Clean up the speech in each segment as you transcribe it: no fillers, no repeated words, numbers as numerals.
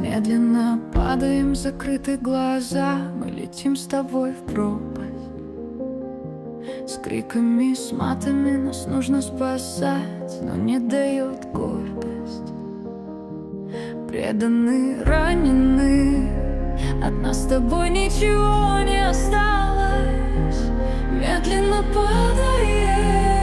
Медленно падаем, закрыты глаза. Мы летим с тобой в пропасть. С криками, с матами нас нужно спасать, но не дает гордость. Преданы, ранены, от нас с тобой ничего не осталось. Медленно падаем,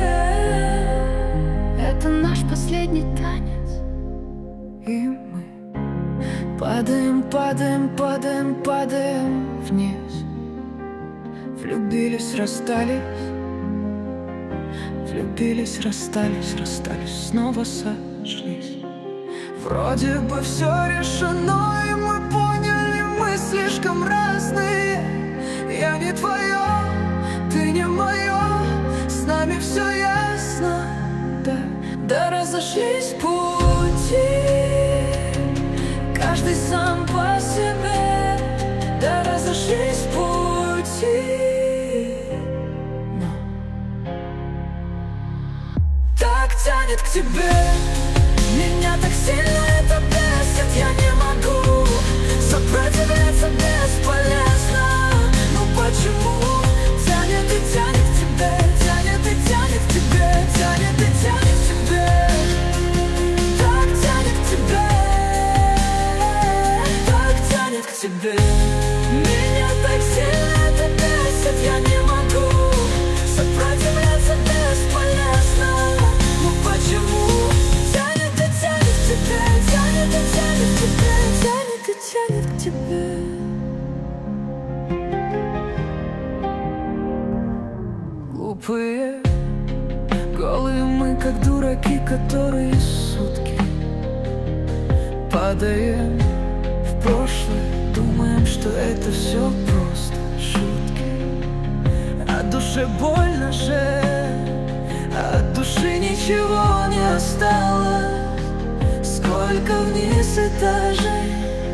это наш последний танец. И мы падаем, падаем, падаем, падаем вниз. Влюбились, расстались, влюбились, расстались, расстались, снова сошлись. Вроде бы все решено, и мы поняли, мы слишком разные. Я не твое, ты не мое, с нами все ясно. Да разошлись пути, каждый сам по себе. Да разошлись пути, так тянет к тебе. Меня так сильно это бесит, я не могу сопротивляться бесполезно. Ну почему тянет и тянет к тебе, тянет и тянет к тебе, тянет и тянет к тебе, так тянет к тебе, так тянет к тебе. Меня так сильно это бесит, я не могу сопротивляться бесполезно. Ну почему тянет и тянет к тебе, тянет и тянет к тебе, тянет и тянет к тебе. Глупые, голые мы, как дураки, которые сутки падаем в прошлое, думаем, что это все просто шутки. А душе больно же, а от души ничего не осталось. Сколько вниз этажей,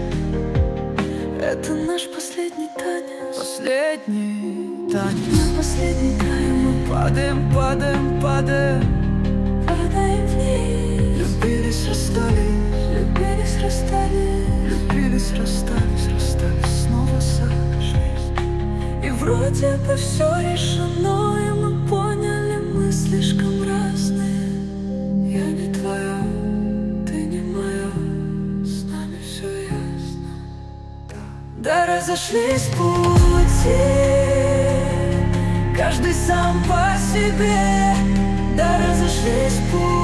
это наш последний танец. Последний танец, последний танец. Мы падаем, падаем, падаем, падаем вниз. Любились, расстались, любились, расстались, любились, расстались, расстались, снова сошлись. И вроде бы все решено, и мы поняли, мы слишком разные. Я не твоя, ты не моя, с нами все ясно. Да разошлись пути, каждый сам по себе. Да разошлись пути.